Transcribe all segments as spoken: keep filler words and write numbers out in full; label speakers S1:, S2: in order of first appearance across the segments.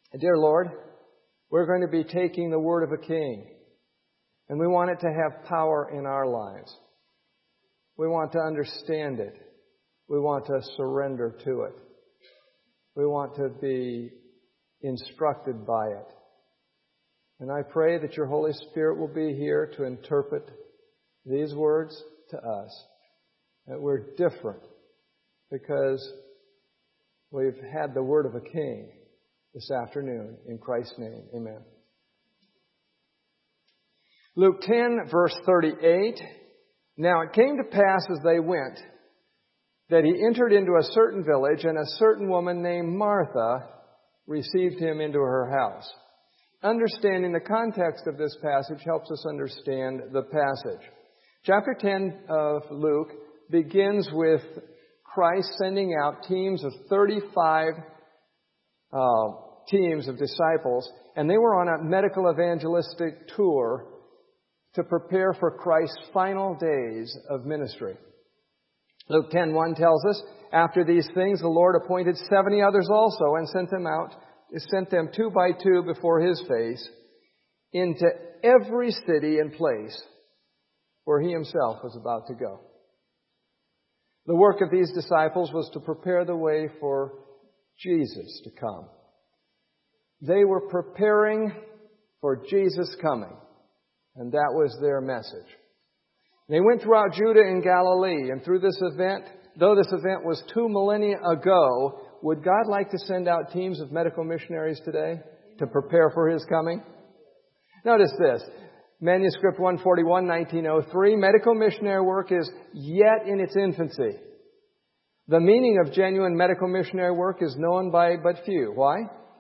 S1: Dear Lord, we're going to be taking the word of a king, and we want it to have power in our lives. We want to understand it. We want to surrender to it. We want to be instructed by it. And I pray that your Holy Spirit will be here to interpret these words to us, that we're different because we've had the word of a king this afternoon. In Christ's name, amen. Luke ten, verse thirty-eight. Now it came to pass as they went that he entered into a certain village, and a certain woman named Martha received him into her house. Understanding the context of this passage helps us understand the passage. Chapter ten of Luke begins with Christ sending out teams of thirty-five uh, teams of disciples, and they were on a medical evangelistic tour to prepare for Christ's final days of ministry. Luke ten one tells us, after these things the Lord appointed seventy others also and sent them out, sent them two by two before His face into every city and place where He Himself was about to go. The work of these disciples was to prepare the way for Jesus to come. They were preparing for Jesus' coming, and that was their message. They went throughout Judah and Galilee, and through this event, though this event was two millennia ago, would God like to send out teams of medical missionaries today to prepare for His coming? Notice this. Manuscript one forty-one, nineteen oh three. Medical missionary work is yet in its infancy. The meaning of genuine medical missionary work is known by but few. Why?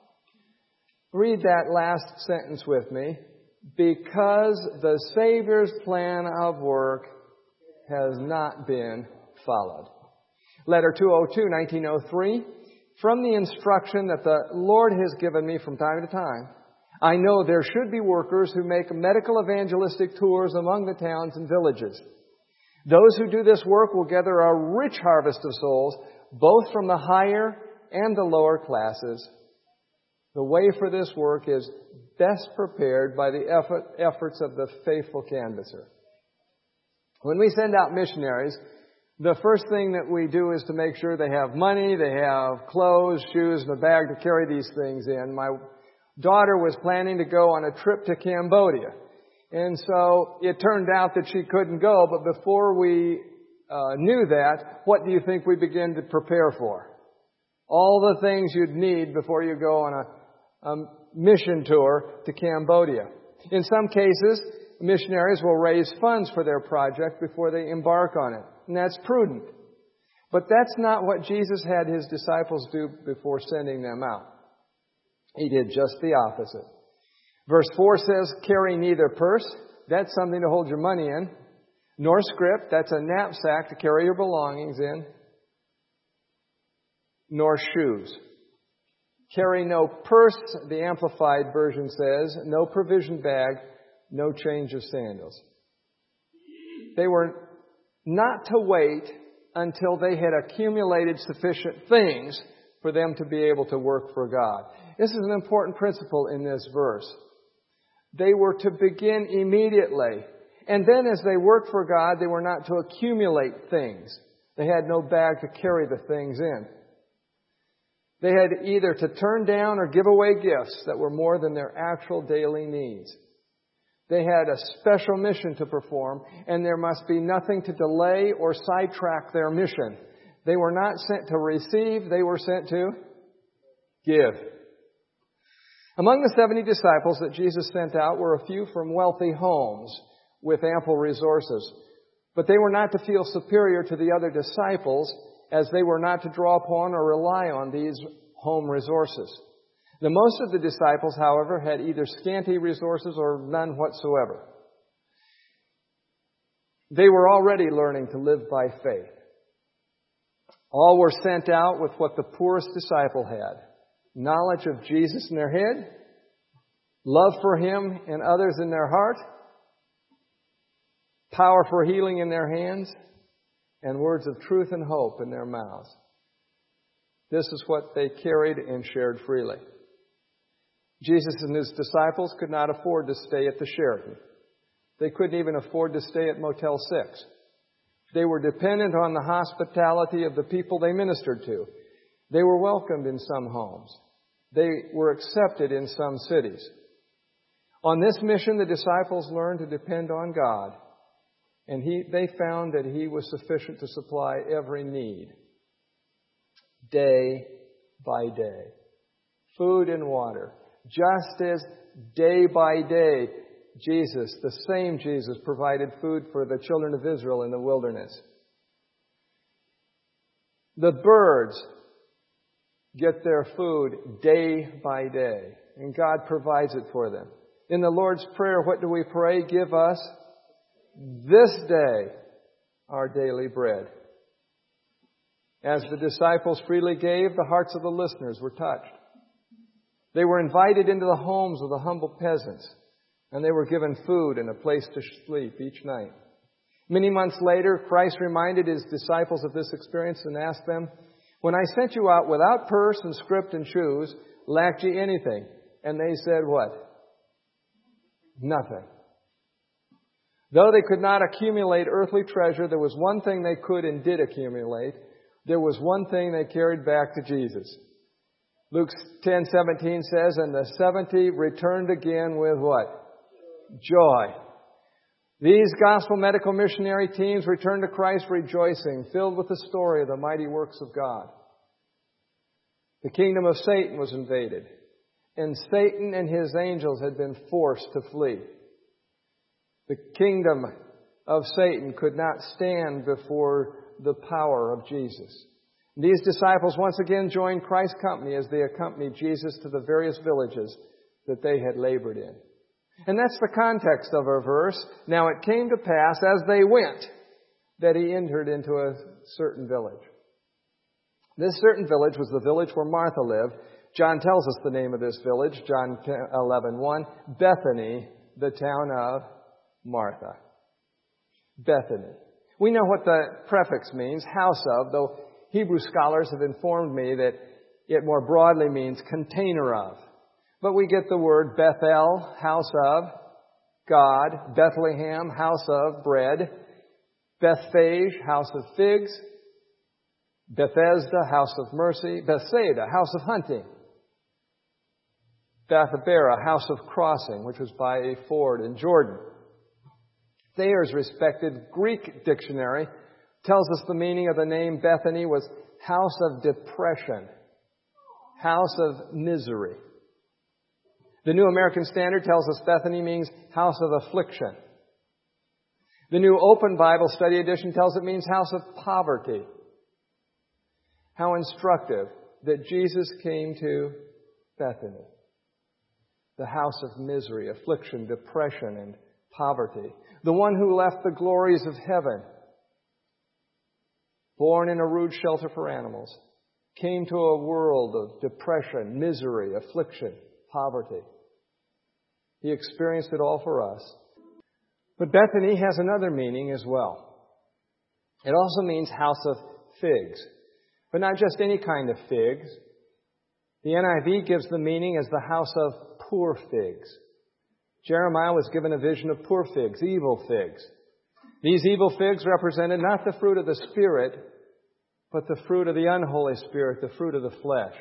S1: Read that last sentence with me. Because the Savior's plan of work has not been followed. Letter two oh two, nineteen oh three. From the instruction that the Lord has given me from time to time, I know there should be workers who make medical evangelistic tours among the towns and villages. Those who do this work will gather a rich harvest of souls, both from the higher and the lower classes. The way for this work is best prepared by the effort, efforts of the faithful canvasser. When we send out missionaries, the first thing that we do is to make sure they have money, they have clothes, shoes, and a bag to carry these things in. My daughter was planning to go on a trip to Cambodia. And so it turned out that she couldn't go, but before we uh, knew that, what do you think we began to prepare for? All the things you'd need before you go on a, a mission tour to Cambodia. In some cases, missionaries will raise funds for their project before they embark on it. And that's prudent. But that's not what Jesus had His disciples do before sending them out. He did just the opposite. Verse four says, carry neither purse, that's something to hold your money in, nor scrip, that's a knapsack to carry your belongings in, nor shoes. Carry no purse, the Amplified Version says, no provision bag, no change of sandals. They were not to wait until they had accumulated sufficient things for them to be able to work for God. This is an important principle in this verse. They were to begin immediately. And then as they worked for God, they were not to accumulate things. They had no bag to carry the things in. They had either to turn down or give away gifts that were more than their actual daily needs. They had a special mission to perform, and there must be nothing to delay or sidetrack their mission. They were not sent to receive, they were sent to give. Among the seventy disciples that Jesus sent out were a few from wealthy homes with ample resources. But they were not to feel superior to the other disciples, as they were not to draw upon or rely on these home resources. The most of the disciples, however, had either scanty resources or none whatsoever. They were already learning to live by faith. All were sent out with what the poorest disciple had. Knowledge of Jesus in their head, love for Him and others in their heart, power for healing in their hands, and words of truth and hope in their mouths. This is what they carried and shared freely. Jesus and his disciples could not afford to stay at the Sheraton. They couldn't even afford to stay at Motel six. They were dependent on the hospitality of the people they ministered to. They were welcomed in some homes. They were accepted in some cities. On this mission, the disciples learned to depend on God, and he, they found that He was sufficient to supply every need, day by day. Food and water. Just as day by day, Jesus, the same Jesus, provided food for the children of Israel in the wilderness. The birds get their food day by day, and God provides it for them. In the Lord's Prayer, what do we pray? Give us this day our daily bread. As the disciples freely gave, the hearts of the listeners were touched. They were invited into the homes of the humble peasants, and they were given food and a place to sleep each night. Many months later, Christ reminded His disciples of this experience and asked them, "When I sent you out without purse and scrip and shoes, lacked ye anything?" And they said what? Nothing. Though they could not accumulate earthly treasure, there was one thing they could and did accumulate. There was one thing they carried back to Jesus. Luke ten seventeen says, "And the seventy returned again with" what? Joy. These gospel medical missionary teams returned to Christ rejoicing, filled with the story of the mighty works of God. The kingdom of Satan was invaded, and Satan and his angels had been forced to flee. The kingdom of Satan could not stand before the power of Jesus. These disciples once again joined Christ's company as they accompanied Jesus to the various villages that they had labored in. And that's the context of our verse. Now it came to pass as they went that He entered into a certain village. This certain village was the village where Martha lived. John tells us the name of this village, John eleven one, Bethany, the town of Martha. Bethany. We know what the prefix means, house of, though Hebrew scholars have informed me that it more broadly means container of. But we get the word Bethel, house of God, Bethlehem, house of bread, Bethphage, house of figs, Bethesda, house of mercy, Bethsaida, house of hunting, Bethabara, house of crossing, which was by a ford in Jordan. Thayer's respected Greek dictionary tells us the meaning of the name Bethany was house of depression, house of misery. The New American Standard tells us Bethany means house of affliction. The New Open Bible Study Edition tells it means house of poverty. How instructive that Jesus came to Bethany, the house of misery, affliction, depression, and poverty. The one who left the glories of heaven, born in a rude shelter for animals, came to a world of depression, misery, affliction, poverty. He experienced it all for us. But Bethany has another meaning as well. It also means house of figs. But not just any kind of figs. The N I V gives the meaning as the house of poor figs. Jeremiah was given a vision of poor figs, evil figs. These evil figs represented not the fruit of the Spirit, but the fruit of the unholy spirit, the fruit of the flesh.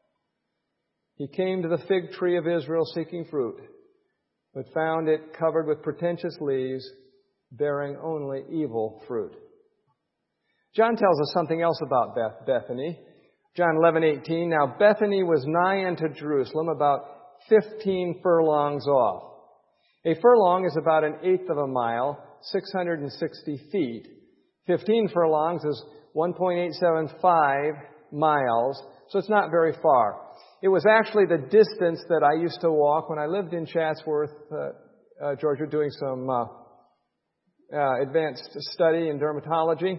S1: He came to the fig tree of Israel seeking fruit, but found it covered with pretentious leaves, bearing only evil fruit. John tells us something else about Beth- Bethany. John eleven eighteen. Now Bethany was nigh unto Jerusalem, about fifteen furlongs off. A furlong is about an eighth of a mile, six hundred sixty feet. Fifteen furlongs is one point eight seven five miles, so it's not very far. It was actually the distance that I used to walk when I lived in Chatsworth, uh, uh, Georgia, doing some uh, uh, advanced study in dermatology.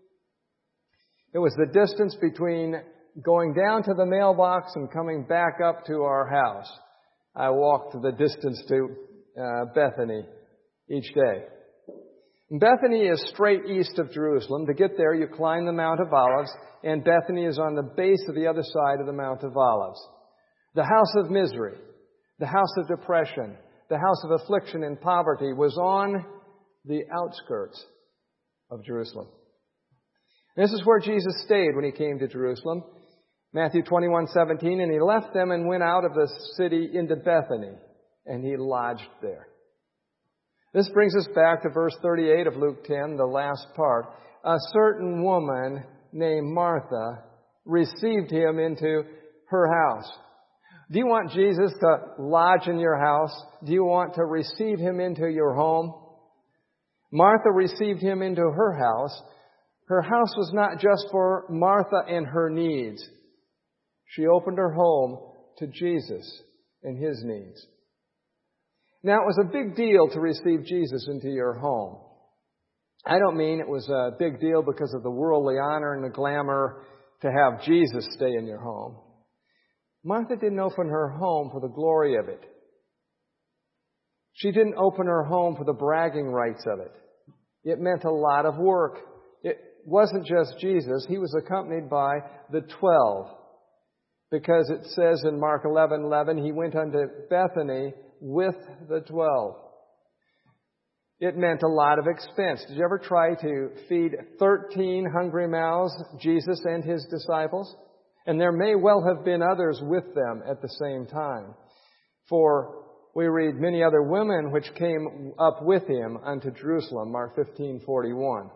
S1: It was the distance between going down to the mailbox and coming back up to our house. I walked the distance to uh, Bethany each day. Bethany is straight east of Jerusalem. To get there, you climb the Mount of Olives, and Bethany is on the base of the other side of the Mount of Olives. The house of misery. The house of depression, the house of affliction and poverty was on the outskirts of Jerusalem. This is where Jesus stayed when He came to Jerusalem. Matthew twenty-one seventeen, and He left them and went out of the city into Bethany, and He lodged there. This brings us back to verse thirty-eight of Luke ten, the last part. A certain woman named Martha received Him into her house. Do you want Jesus to lodge in your house? Do you want to receive Him into your home? Martha received Him into her house. Her house was not just for Martha and her needs. She opened her home to Jesus and His needs. Now, it was a big deal to receive Jesus into your home. I don't mean it was a big deal because of the worldly honor and the glamour to have Jesus stay in your home. Martha didn't open her home for the glory of it. She didn't open her home for the bragging rights of it. It meant a lot of work. It wasn't just Jesus. He was accompanied by the twelve. Because it says in Mark eleven eleven, He went unto Bethany with the twelve. It meant a lot of expense. Did you ever try to feed thirteen hungry mouths, Jesus and His disciples? And there may well have been others with them at the same time. For we read, many other women which came up with Him unto Jerusalem, Mark fifteen forty-one.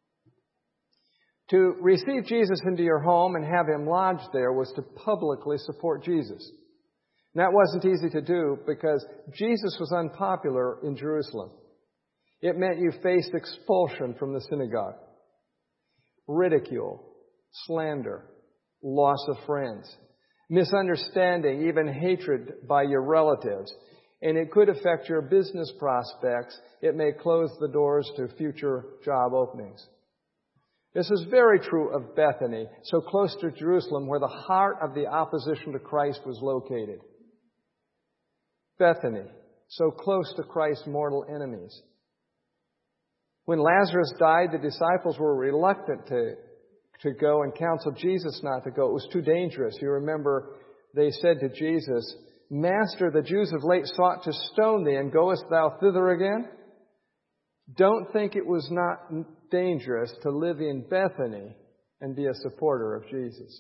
S1: To receive Jesus into your home and have Him lodged there was to publicly support Jesus. And that wasn't easy to do because Jesus was unpopular in Jerusalem. It meant you faced expulsion from the synagogue, ridicule, slander, loss of friends, misunderstanding, even hatred by your relatives. And it could affect your business prospects. It may close the doors to future job openings. This is very true of Bethany, so close to Jerusalem, where the heart of the opposition to Christ was located. Bethany, so close to Christ's mortal enemies. When Lazarus died, the disciples were reluctant to, to go and counseled Jesus not to go. It was too dangerous. You remember they said to Jesus, Master, the Jews of late sought to stone thee, and goest thou thither again? Don't think it was not dangerous to live in Bethany and be a supporter of Jesus.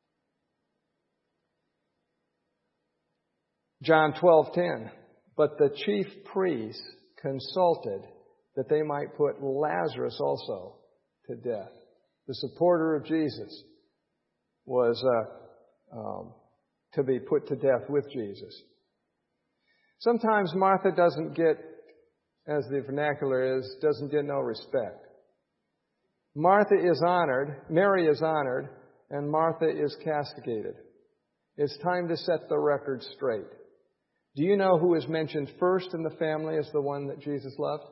S1: John twelve ten. But the chief priests consulted that they might put Lazarus also to death. The supporter of Jesus was uh, um, to be put to death with Jesus. Sometimes Martha doesn't get, as the vernacular is, doesn't get no respect. Martha is honored, Mary is honored, and Martha is castigated. It's time to set the record straight. Do you know who is mentioned first in the family as the one that Jesus loved?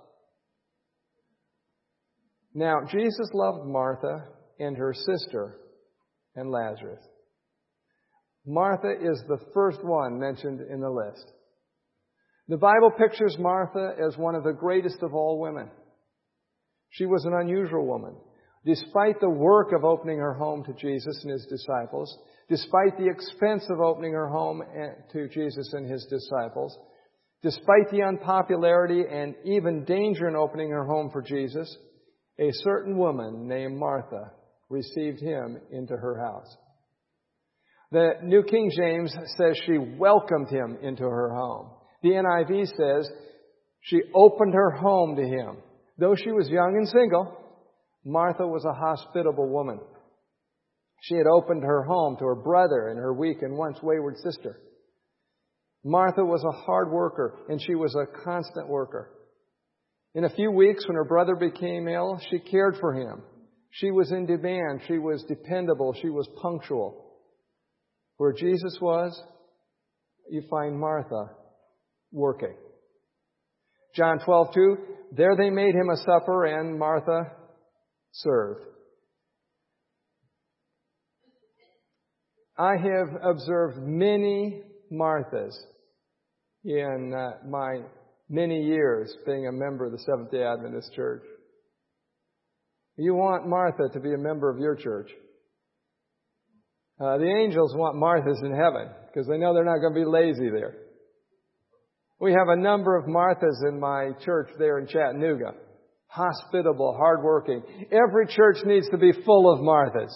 S1: Now, Jesus loved Martha and her sister and Lazarus. Martha is the first one mentioned in the list. The Bible pictures Martha as one of the greatest of all women. She was an unusual woman. Despite the work of opening her home to Jesus and His disciples, despite the expense of opening her home to Jesus and His disciples, despite the unpopularity and even danger in opening her home for Jesus, a certain woman named Martha received Him into her house. The New King James says she welcomed Him into her home. The N I V says she opened her home to Him. Though she was young and single, Martha was a hospitable woman. She had opened her home to her brother and her weak and once wayward sister. Martha was a hard worker, and she was a constant worker. In a few weeks, when her brother became ill, she cared for him. She was in demand. She was dependable. She was punctual. Where Jesus was, you find Martha working. John twelve two, there they made Him a supper, and Martha served. I have observed many Marthas in uh, my many years being a member of the Seventh-day Adventist Church. You want Martha to be a member of your church. Uh, the angels want Marthas in heaven because they know they're not going to be lazy there. We have a number of Marthas in my church there in Chattanooga. Hospitable, hardworking. Every church needs to be full of Marthas.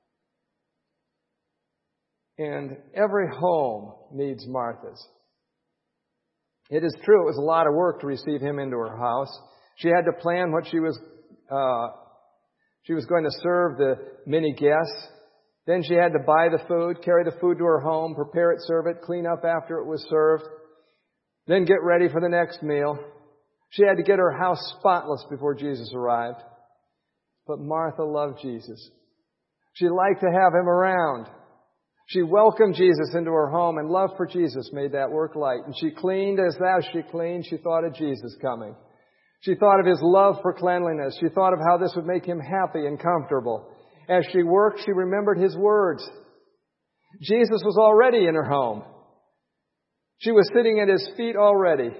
S1: And every home needs Marthas. It is true, it was a lot of work to receive him into her house. She had to plan what she was, uh, she was going to serve the many guests. Then she had to buy the food, carry the food to her home, prepare it, serve it, clean up after it was served. Then get ready for the next meal. She had to get her house spotless before Jesus arrived. But Martha loved Jesus. She liked to have him around. She welcomed Jesus into her home, and love for Jesus made that work light. And she cleaned as as she cleaned, she thought of Jesus coming. She thought of his love for cleanliness. She thought of how this would make him happy and comfortable. As she worked, she remembered his words. Jesus was already in her home. She was sitting at his feet already.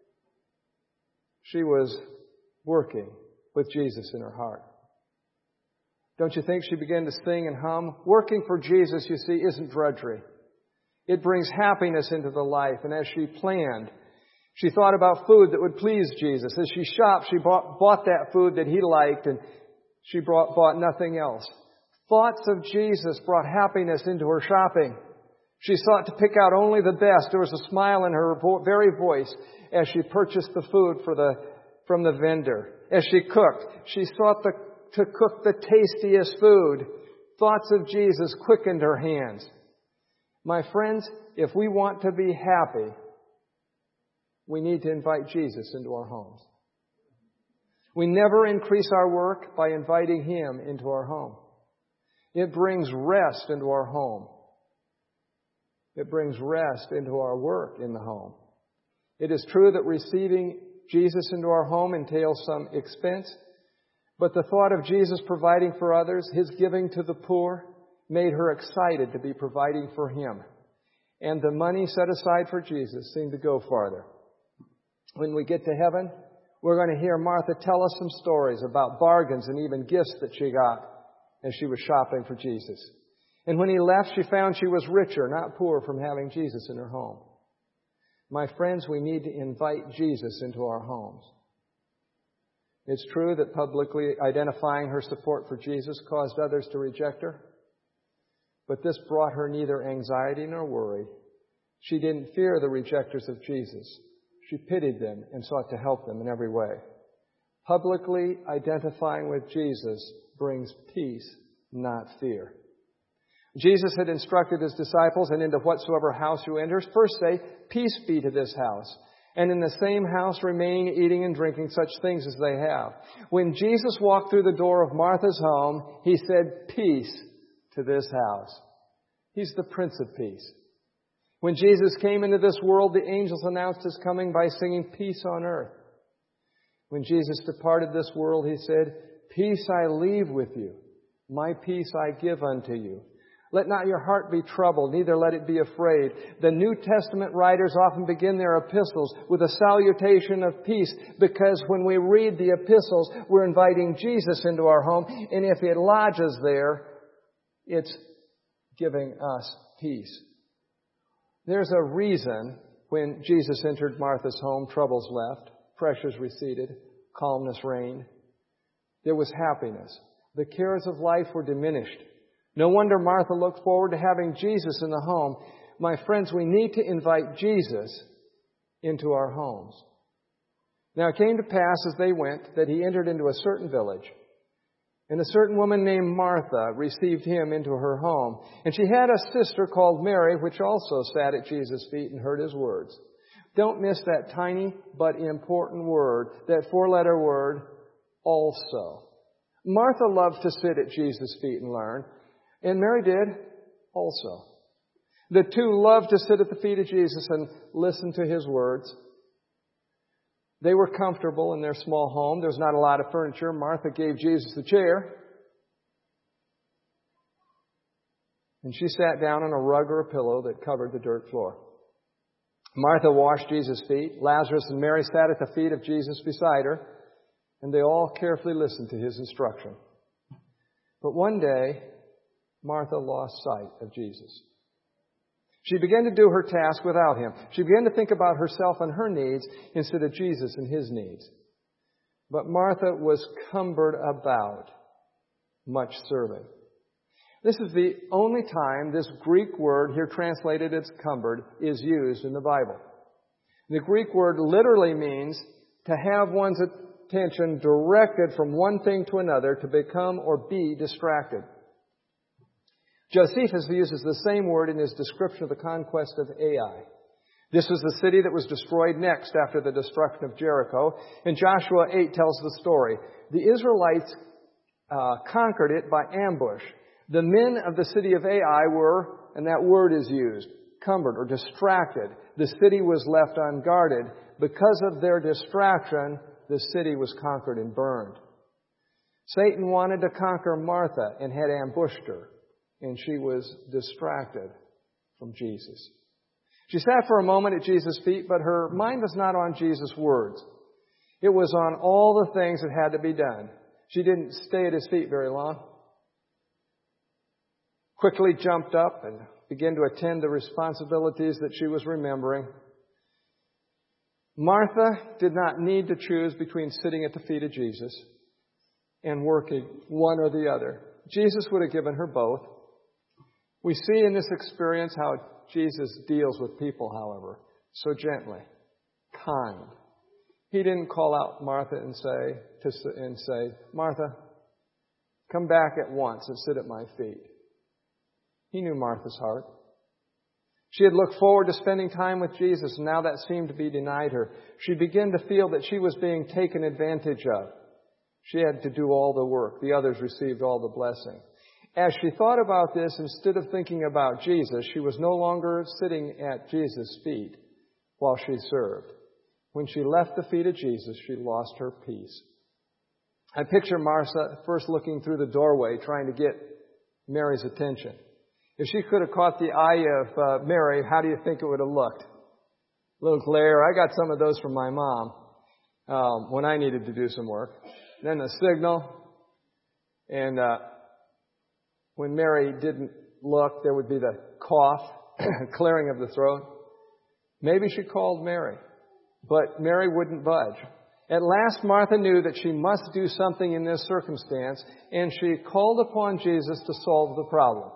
S1: She was working with Jesus in her heart. Don't you think she began to sing and hum? Working for Jesus, you see, isn't drudgery. It brings happiness into the life. And as she planned, she thought about food that would please Jesus. As she shopped, she bought, bought that food that he liked, and she brought, bought nothing else. Thoughts of Jesus brought happiness into her shopping. She sought to pick out only the best. There was a smile in her vo- very voice as she purchased the food for the, from the vendor. As she cooked, she sought the, to cook the tastiest food. Thoughts of Jesus quickened her hands. My friends, if we want to be happy, we need to invite Jesus into our homes. We never increase our work by inviting him into our home. It brings rest into our home. It brings rest into our work in the home. It is true that receiving Jesus into our home entails some expense, but the thought of Jesus providing for others, his giving to the poor, made her excited to be providing for him. And the money set aside for Jesus seemed to go farther. When we get to heaven, we're going to hear Martha tell us some stories about bargains and even gifts that she got as she was shopping for Jesus. And when he left, she found she was richer, not poor, from having Jesus in her home. My friends, we need to invite Jesus into our homes. It's true that publicly identifying her support for Jesus caused others to reject her, but this brought her neither anxiety nor worry. She didn't fear the rejectors of Jesus. She pitied them and sought to help them in every way. Publicly identifying with Jesus brings peace, not fear. Jesus had instructed his disciples, and into whatsoever house you enter, first say, peace be to this house. And in the same house remain eating and drinking such things as they have. When Jesus walked through the door of Martha's home, he said, peace to this house. He's the Prince of Peace. When Jesus came into this world, the angels announced his coming by singing peace on earth. When Jesus departed this world, he said, peace I leave with you. My peace I give unto you. Let not your heart be troubled, neither let it be afraid. The New Testament writers often begin their epistles with a salutation of peace, because when we read the epistles, we're inviting Jesus into our home, and if it lodges there, it's giving us peace. There's a reason when Jesus entered Martha's home, troubles left, pressures receded, calmness reigned. There was happiness. The cares of life were diminished. No wonder Martha looked forward to having Jesus in the home. My friends, we need to invite Jesus into our homes. Now it came to pass as they went that he entered into a certain village. And a certain woman named Martha received him into her home. And she had a sister called Mary, which also sat at Jesus' feet and heard his words. Don't miss that tiny but important word, that four-letter word, also. Martha loved to sit at Jesus' feet and learn. And Mary did also. The two loved to sit at the feet of Jesus and listen to his words. They were comfortable in their small home. There's not a lot of furniture. Martha gave Jesus the chair. And she sat down on a rug or a pillow that covered the dirt floor. Martha washed Jesus' feet. Lazarus and Mary sat at the feet of Jesus beside her. And they all carefully listened to his instruction. But one day, Martha lost sight of Jesus. She began to do her task without him. She began to think about herself and her needs instead of Jesus and his needs. But Martha was cumbered about much serving. This is the only time this Greek word, here translated as cumbered, is used in the Bible. The Greek word literally means to have one's attention directed from one thing to another, to become or be distracted. Josephus uses the same word in his description of the conquest of Ai. This was the city that was destroyed next after the destruction of Jericho. And Joshua eight tells the story. The Israelites uh, conquered it by ambush. The men of the city of Ai were, and that word is used, cumbered or distracted. The city was left unguarded. Because of their distraction, the city was conquered and burned. Satan wanted to conquer Martha and had ambushed her, and she was distracted from Jesus. She sat for a moment at Jesus' feet, but her mind was not on Jesus' words. It was on all the things that had to be done. She didn't stay at his feet very long. Quickly jumped up and began to attend the responsibilities that she was remembering. Martha did not need to choose between sitting at the feet of Jesus and working, one or the other. Jesus would have given her both. We see in this experience how Jesus deals with people, however, so gently, kind. He didn't call out Martha and say, to, and say, Martha, come back at once and sit at my feet. He knew Martha's heart. She had looked forward to spending time with Jesus, and now that seemed to be denied her. She began to feel that she was being taken advantage of. She had to do all the work. The others received all the blessing. As she thought about this, instead of thinking about Jesus, she was no longer sitting at Jesus' feet while she served. When she left the feet of Jesus, she lost her peace. I picture Martha first looking through the doorway, trying to get Mary's attention. If she could have caught the eye of uh, Mary, how do you think it would have looked? A little glare. I got some of those from my mom um, when I needed to do some work. Then the signal. And uh, when Mary didn't look, there would be the cough, clearing of the throat. Maybe she called Mary, but Mary wouldn't budge. At last, Martha knew that she must do something in this circumstance, and she called upon Jesus to solve the problem.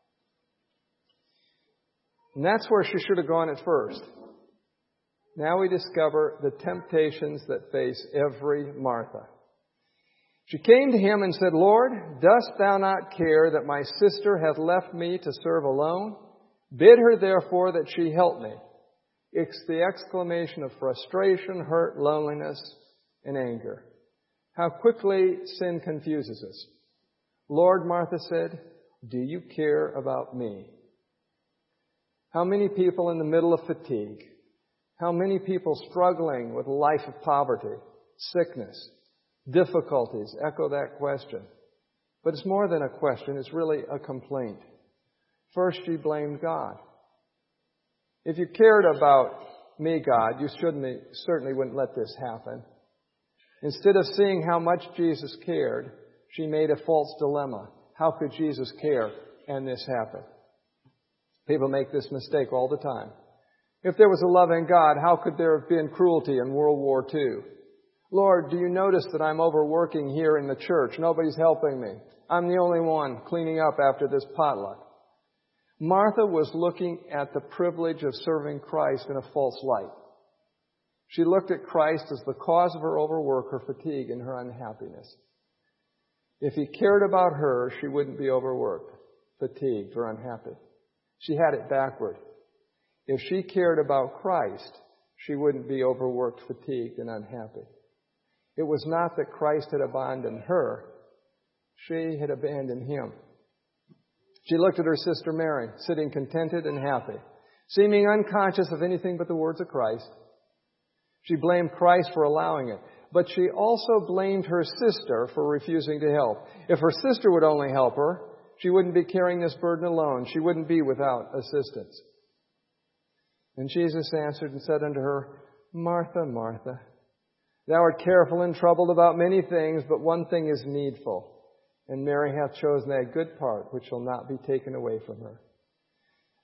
S1: And that's where she should have gone at first. Now we discover the temptations that face every Martha. She came to him and said, Lord, dost thou not care that my sister hath left me to serve alone? Bid her therefore that she help me. It's the exclamation of frustration, hurt, loneliness, and anger. How quickly sin confuses us. Lord, Martha said, do you care about me? How many people in the middle of fatigue? How many people struggling with a life of poverty, sickness, difficulties echo that question? But it's more than a question. It's really a complaint. First, she blamed God. If you cared about me, God, you shouldn't, certainly wouldn't let this happen. Instead of seeing how much Jesus cared, she made a false dilemma. How could Jesus care and this happen? People make this mistake all the time. If there was a loving God, how could there have been cruelty in World War Two? Lord, do you notice that I'm overworking here in the church? Nobody's helping me. I'm the only one cleaning up after this potluck. Martha was looking at the privilege of serving Christ in a false light. She looked at Christ as the cause of her overwork, her fatigue, and her unhappiness. If he cared about her, she wouldn't be overworked, fatigued, or unhappy. She had it backward. If she cared about Christ, she wouldn't be overworked, fatigued, and unhappy. It was not that Christ had abandoned her. She had abandoned him. She looked at her sister Mary, sitting contented and happy, seeming unconscious of anything but the words of Christ. She blamed Christ for allowing it, but she also blamed her sister for refusing to help. If her sister would only help her, she wouldn't be carrying this burden alone. She wouldn't be without assistance. And Jesus answered and said unto her, Martha, Martha, thou art careful and troubled about many things, but one thing is needful. And Mary hath chosen that good part which shall not be taken away from her.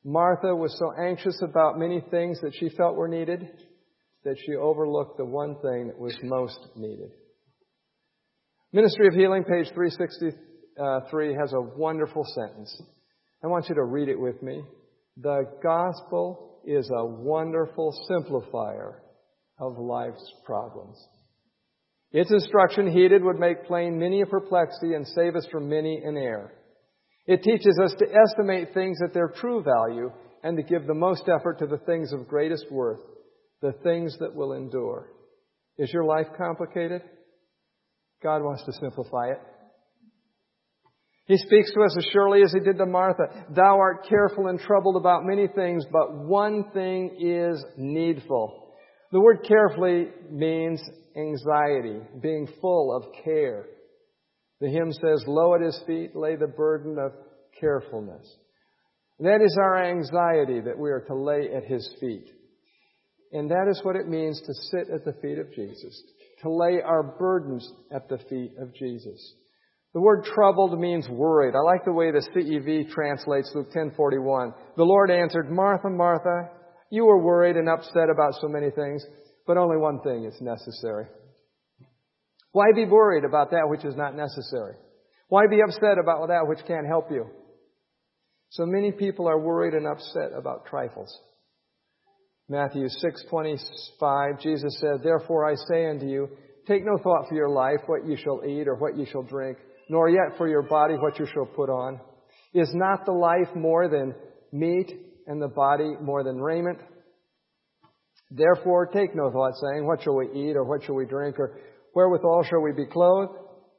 S1: Martha was so anxious about many things that she felt were needed that she overlooked the one thing that was most needed. Ministry of Healing, page three sixty-three, has a wonderful sentence. I want you to read it with me. The gospel is a wonderful simplifier of life's problems. Its instruction heeded would make plain many a perplexity and save us from many an error. It teaches us to estimate things at their true value and to give the most effort to the things of greatest worth, the things that will endure. Is your life complicated? God wants to simplify it. He speaks to us as surely as He did to Martha. Thou art careful and troubled about many things, but one thing is needful. The word carefully means anxiety, being full of care. The hymn says, "Lo at His feet lay the burden of carefulness." That is our anxiety that we are to lay at His feet. And that is what it means to sit at the feet of Jesus, to lay our burdens at the feet of Jesus. The word troubled means worried. I like the way the C E V translates Luke ten forty-one. The Lord answered, "Martha, Martha, you are worried and upset about so many things, but only one thing is necessary." Why be worried about that which is not necessary? Why be upset about that which can't help you? So many people are worried and upset about trifles. Matthew six twenty-five, Jesus said, "Therefore I say unto you, take no thought for your life, what you shall eat or what you shall drink, nor yet for your body what you shall put on. Is not the life more than meat, and the body more than raiment? Therefore take no thought, saying, what shall we eat, or what shall we drink, or wherewithal shall we be clothed?"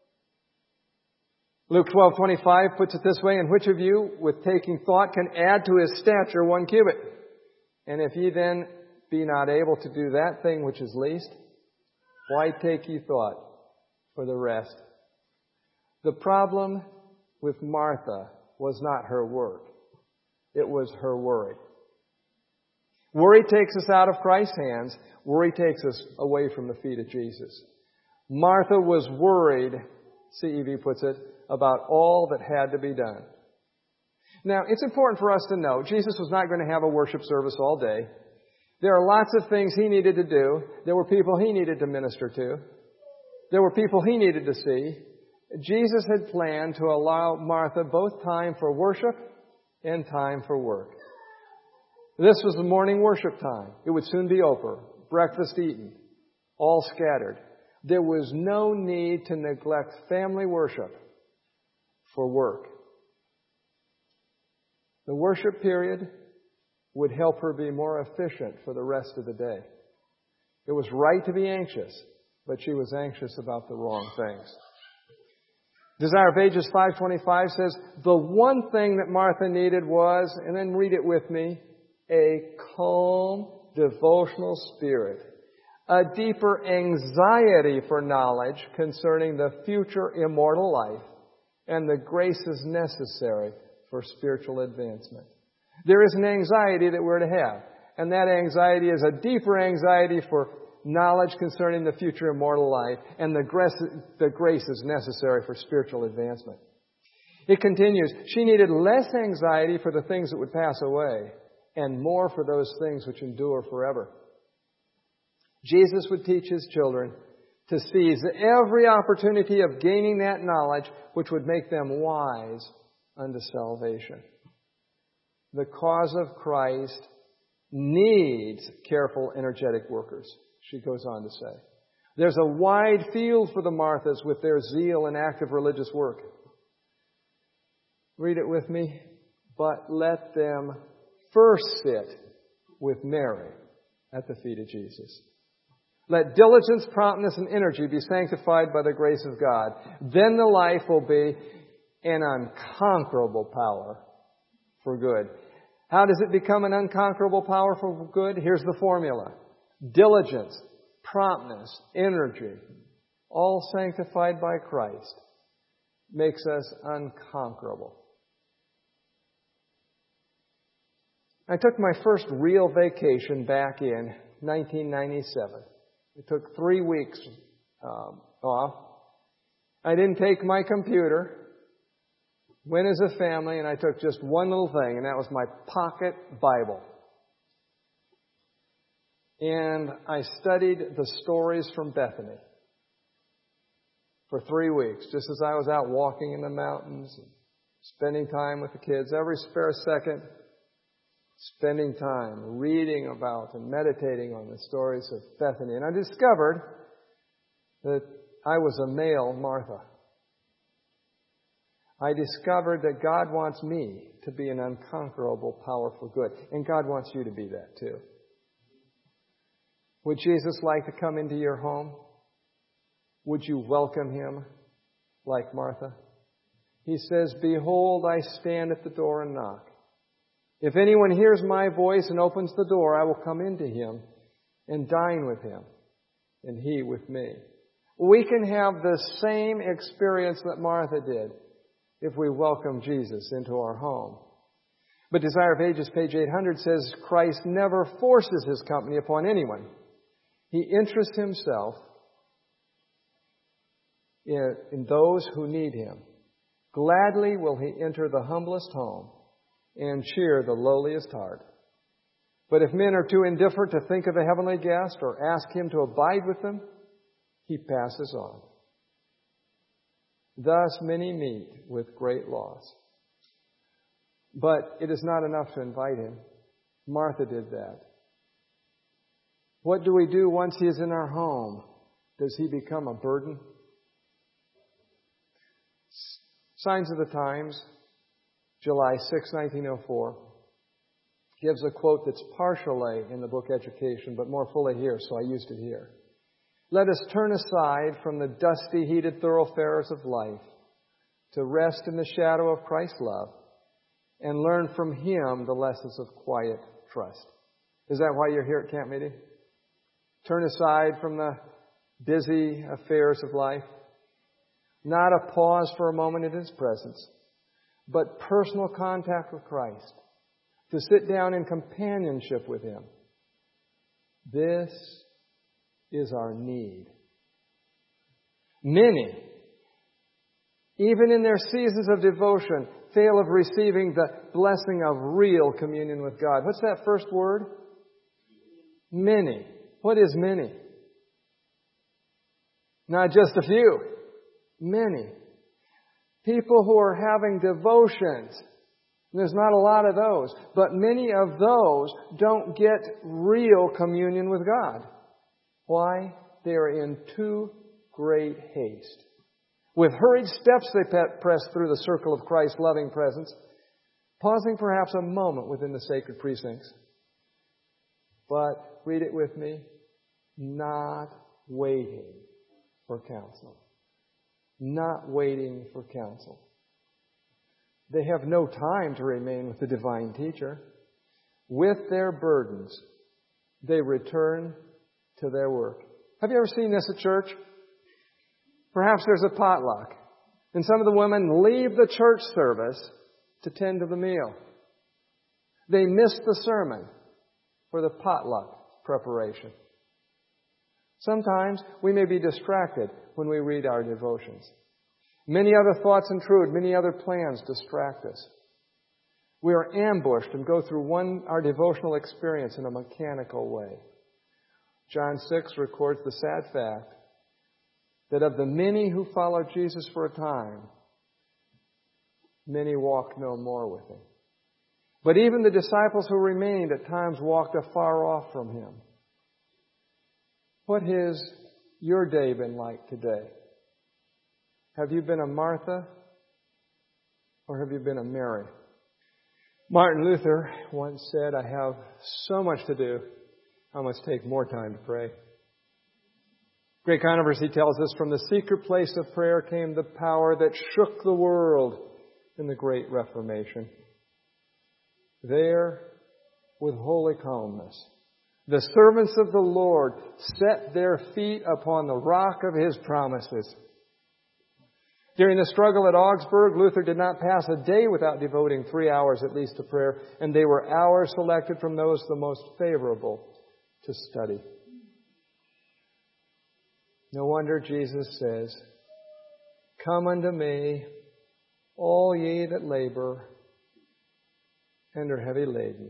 S1: Luke twelve twenty-five puts it this way, "And which of you, with taking thought, can add to his stature one cubit? And if ye then be not able to do that thing which is least, why take ye thought for the rest?" The problem with Martha was not her work. It was her worry. Worry takes us out of Christ's hands. Worry takes us away from the feet of Jesus. Martha was worried, C E V puts it, about all that had to be done. Now, it's important for us to know, Jesus was not going to have a worship service all day. There are lots of things He needed to do. There were people He needed to minister to. There were people He needed to see. Jesus had planned to allow Martha both time for worship and time for work. This was the morning worship time. It would soon be over. Breakfast eaten. All scattered. There was no need to neglect family worship for work. The worship period would help her be more efficient for the rest of the day. It was right to be anxious, but she was anxious about the wrong things. Desire of Ages five twenty-five says, the one thing that Martha needed was, and then read it with me, a calm, devotional spirit, a deeper anxiety for knowledge concerning the future immortal life, and the graces necessary for spiritual advancement. There is an anxiety that we're to have, and that anxiety is a deeper anxiety for knowledge concerning the future immortal life and the grace, the graces necessary for spiritual advancement. It continues, she needed less anxiety for the things that would pass away and more for those things which endure forever. Jesus would teach His children to seize every opportunity of gaining that knowledge which would make them wise unto salvation. The cause of Christ needs careful, energetic workers, she goes on to say. There's a wide field for the Marthas with their zeal and active religious work. Read it with me. But let them first sit with Mary at the feet of Jesus. Let diligence, promptness, and energy be sanctified by the grace of God. Then the life will be an unconquerable power for good. How does it become an unconquerable power for good? Here's the formula. Diligence, promptness, energy, all sanctified by Christ, makes us unconquerable. I took my first real vacation back in nineteen ninety-seven. It took three weeks um, off. I didn't take my computer. went as a family, and I took just one little thing, and that was my pocket Bible. And I studied the stories from Bethany for three weeks, just as I was out walking in the mountains, and spending time with the kids, every spare second, spending time reading about and meditating on the stories of Bethany. And I discovered that I was a male Martha. I discovered that God wants me to be an unconquerable power for good. And God wants you to be that too. Would Jesus like to come into your home? Would you welcome Him like Martha? He says, "Behold, I stand at the door and knock. If anyone hears my voice and opens the door, I will come into him and dine with him, and he with me." We can have the same experience that Martha did if we welcome Jesus into our home. But Desire of Ages, page eight hundred, says Christ never forces His company upon anyone. He interests Himself in, in those who need Him. Gladly will He enter the humblest home and cheer the lowliest heart. But if men are too indifferent to think of a heavenly guest or ask Him to abide with them, He passes on. Thus many meet with great loss. But it is not enough to invite Him. Martha did that. What do we do once He is in our home? Does He become a burden? Signs of the Times, July sixth, nineteen oh four, gives a quote that's partially in the book Education, but more fully here, so I used it here. "Let us turn aside from the dusty, heated thoroughfares of life to rest in the shadow of Christ's love and learn from Him the lessons of quiet trust." Is that why you're here at Camp Meeting? Turn aside from the busy affairs of life. Not a pause for a moment in His presence, but personal contact with Christ. To sit down in companionship with Him. This is our need. Many, even in their seasons of devotion, fail of receiving the blessing of real communion with God. What's that first word? Many. What is many? Not just a few. Many. People who are having devotions. There's not a lot of those. But many of those don't get real communion with God. Why? They are in too great haste. With hurried steps they press through the circle of Christ's loving presence, pausing perhaps a moment within the sacred precincts. But, read it with me, not waiting for counsel. Not waiting for counsel. They have no time to remain with the divine teacher. With their burdens, they return to their work. Have you ever seen this at church? Perhaps there's a potluck, and some of the women leave the church service to tend to the meal. They miss the sermon for the potluck preparation. Sometimes we may be distracted when we read our devotions. Many other thoughts intrude, many other plans distract us. We are ambushed and go through one our devotional experience in a mechanical way. John six records the sad fact that of the many who followed Jesus for a time, many walked no more with Him. But even the disciples who remained at times walked afar off from Him. What has your day been like today? Have you been a Martha or have you been a Mary? Martin Luther once said, "I have so much to do, I must take more time to pray." Great Controversy tells us, from the secret place of prayer came the power that shook the world in the Great Reformation. There, with holy calmness, the servants of the Lord set their feet upon the rock of His promises. During the struggle at Augsburg, Luther did not pass a day without devoting three hours at least to prayer, and they were hours selected from those the most favorable to study. No wonder Jesus says, "Come unto me, all ye that labor and are heavy laden,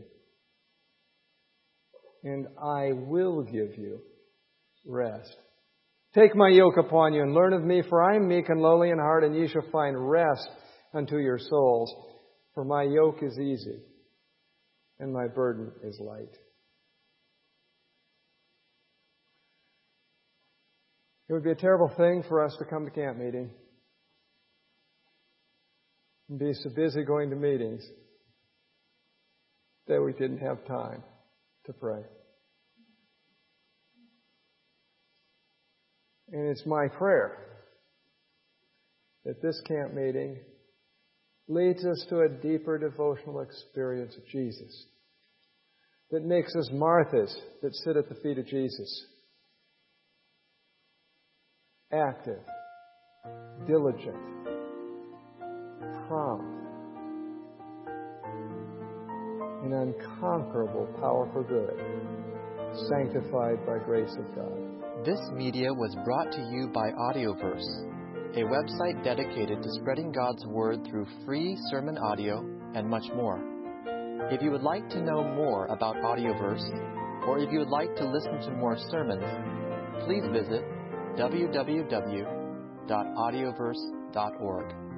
S1: and I will give you rest. Take my yoke upon you and learn of me, for I am meek and lowly in heart, and ye shall find rest unto your souls. For my yoke is easy, and my burden is light. It would be a terrible thing for us to come to camp meeting and be so busy going to meetings that we didn't have time to pray. And it's my prayer that this camp meeting leads us to a deeper devotional experience of Jesus, that makes us Marthas that sit at the feet of Jesus, active, diligent, prompt, and unconquerable power for good, sanctified by grace of God.
S2: This media was brought to you by Audioverse, a website dedicated to spreading God's Word through free sermon audio and much more. If you would like to know more about Audioverse, or if you would like to listen to more sermons, please visit w w w dot audioverse dot org.